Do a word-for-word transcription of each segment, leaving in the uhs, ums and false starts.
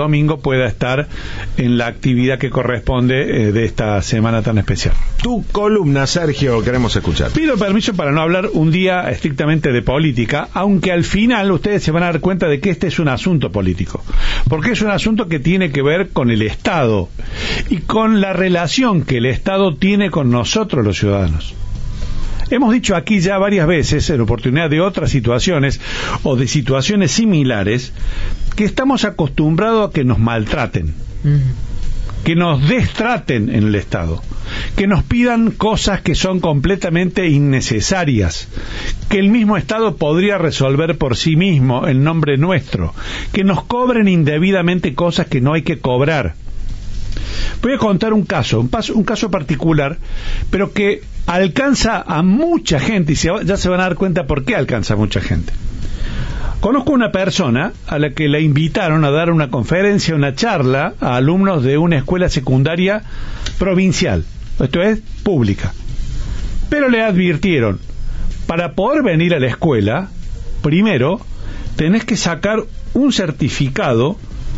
domingo pueda estar en la actividad que corresponde eh, de esta semana tan especial. Tu columna, Sergio, queremos escuchar. Pido permiso para no hablar un día estrictamente de política, aunque al final ustedes se van a dar cuenta de que este es un asunto político, porque es un asunto que tiene que ver con el Estado y con la relación que el Estado tiene con nosotros los ciudadanos. Hemos dicho aquí ya varias veces, en oportunidad de otras situaciones o de situaciones similares, que estamos acostumbrados a que nos maltraten, mm. que nos destraten en el Estado, que nos pidan cosas que son completamente innecesarias, que el mismo Estado podría resolver por sí mismo en nombre nuestro, que nos cobren indebidamente cosas que no hay que cobrar. Voy a contar un caso, un, paso, un caso particular, pero que alcanza a mucha gente, y se, ya se van a dar cuenta por qué alcanza a mucha gente. Conozco una persona a la que la invitaron a dar una conferencia, una charla a alumnos de una escuela secundaria provincial, esto es, pública. Pero le advirtieron, para poder venir a la escuela, primero tenés que sacar un certificado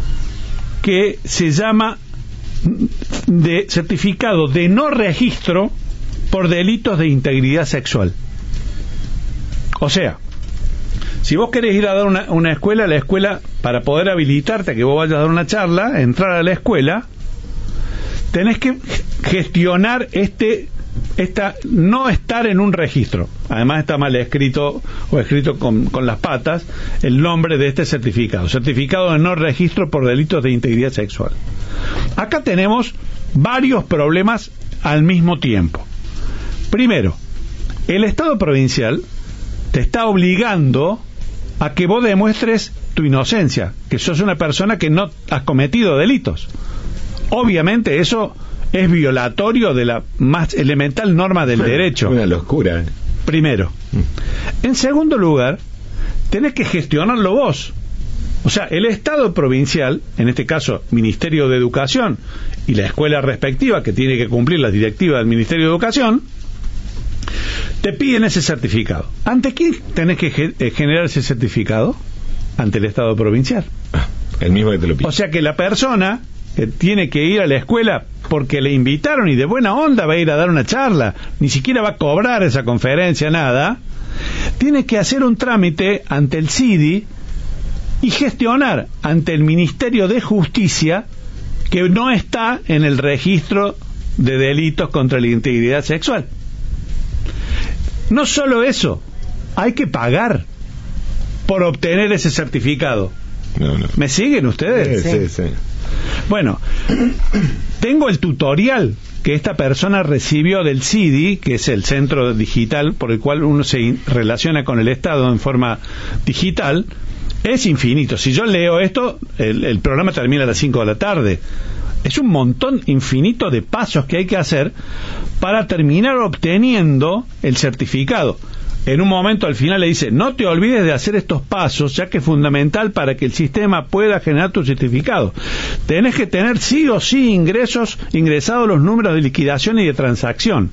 que se llama de certificado de no registro por delitos de integridad sexual. O sea, si vos querés ir a dar una, una escuela, la escuela, para poder habilitarte a que vos vayas a dar una charla, entrar a la escuela, tenés que gestionar este esta no estar en un registro. Además está mal escrito o escrito con, con las patas el nombre de este certificado, certificado de no registro por delitos de integridad sexual. Acá tenemos varios problemas al mismo tiempo. Primero, el Estado provincial te está obligando a que vos demuestres tu inocencia, que sos una persona que no has cometido delitos. Obviamente eso es violatorio de la más elemental norma del derecho. Una locura. Primero. En segundo lugar, tenés que gestionarlo vos. O sea, el Estado provincial, en este caso Ministerio de Educación y la escuela respectiva que tiene que cumplir las directivas del Ministerio de Educación, te piden ese certificado. ¿Ante quién tenés que ge- generar ese certificado? Ante el Estado provincial. El mismo que te lo pide. O sea que la persona que tiene que ir a la escuela porque le invitaron y de buena onda va a ir a dar una charla, ni siquiera va a cobrar esa conferencia, nada, tiene que hacer un trámite ante el C I D I y gestionar ante el Ministerio de Justicia que no está en el registro de delitos contra la integridad sexual. No solo eso, hay que pagar por obtener ese certificado. No, no. ¿Me siguen ustedes? Sí, sí, sí. Bueno, tengo el tutorial que esta persona recibió del C I D I, que es el centro digital por el cual uno se in- relaciona con el Estado en forma digital. Es infinito. Si yo leo esto, el, el programa termina a las cinco de la tarde. Es un montón infinito de pasos que hay que hacer para terminar obteniendo el certificado. En un momento al final le dice, no te olvides de hacer estos pasos, ya que es fundamental para que el sistema pueda generar tu certificado. Tenés que tener sí o sí ingresos, ingresados los números de liquidación y de transacción.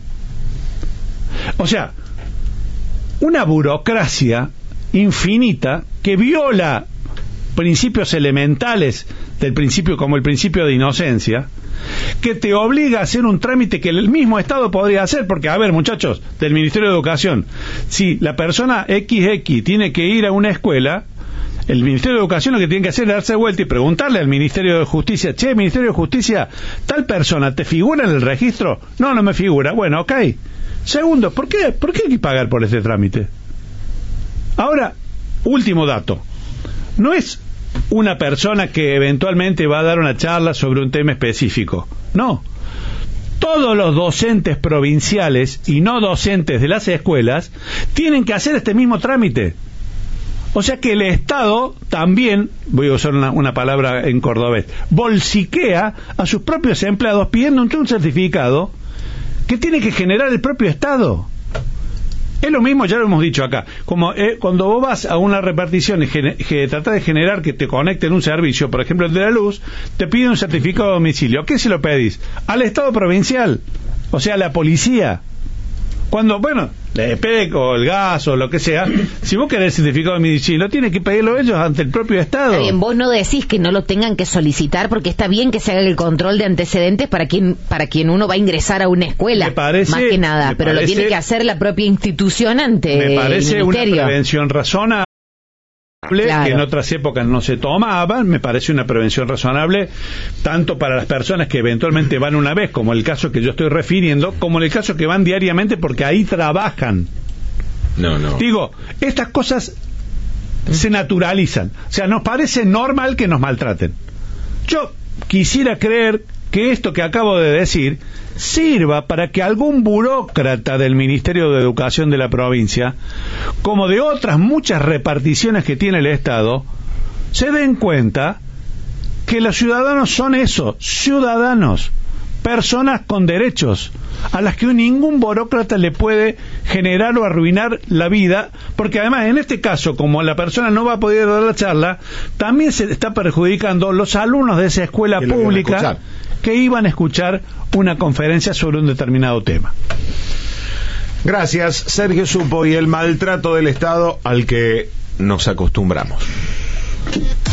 O sea, una burocracia infinita que viola principios elementales del principio, como el principio de inocencia, que te obliga a hacer un trámite que el mismo Estado podría hacer, porque, a ver, muchachos, del Ministerio de Educación, si la persona equis equis tiene que ir a una escuela, el Ministerio de Educación lo que tiene que hacer es darse vuelta y preguntarle al Ministerio de Justicia, che, Ministerio de Justicia, tal persona, ¿te figura en el registro? No, no me figura. Bueno, ok. Segundo, ¿por qué, por qué hay que pagar por este trámite? Ahora, último dato. No es una persona que eventualmente va a dar una charla sobre un tema específico. No. Todos los docentes provinciales y no docentes de las escuelas tienen que hacer este mismo trámite. O sea que el Estado también, voy a usar una, una palabra en cordobés, bolsiquea a sus propios empleados pidiendo un certificado que tiene que generar el propio Estado. Es lo mismo, ya lo hemos dicho acá, como eh, cuando vos vas a una repartición y que tratás de generar que te conecten un servicio, por ejemplo el de la luz, te piden un certificado de domicilio. ¿A qué se lo pedís? Al Estado provincial, o sea, a la policía. Cuando, bueno, la E P E C o el gas o lo que sea, si vos querés el certificado de domicilio, tienen que pedirlo ellos ante el propio Estado. Está bien, vos no decís que no lo tengan que solicitar, porque está bien que se haga el control de antecedentes para quien para quien uno va a ingresar a una escuela, me parece, más que nada, pero parece, lo tiene que hacer la propia institución ante me parece el ministerio. Una prevención razonable. Claro. Que en otras épocas no se tomaban, me parece una prevención razonable tanto para las personas que eventualmente van una vez, como el caso que yo estoy refiriendo, como en el caso que van diariamente porque ahí trabajan. No, no. Digo, estas cosas se naturalizan, o sea, nos parece normal que nos maltraten. Yo quisiera creer que esto que acabo de decir sirva para que algún burócrata del Ministerio de Educación de la provincia, como de otras muchas reparticiones que tiene el Estado, se den cuenta que los ciudadanos son eso, ciudadanos, personas con derechos, a las que ningún burócrata le puede generar o arruinar la vida, porque además en este caso, como la persona no va a poder dar la charla, también se está perjudicando los alumnos de esa escuela pública que iban a escuchar una conferencia sobre un determinado tema. Gracias, Sergio Supo, y el maltrato del Estado al que nos acostumbramos.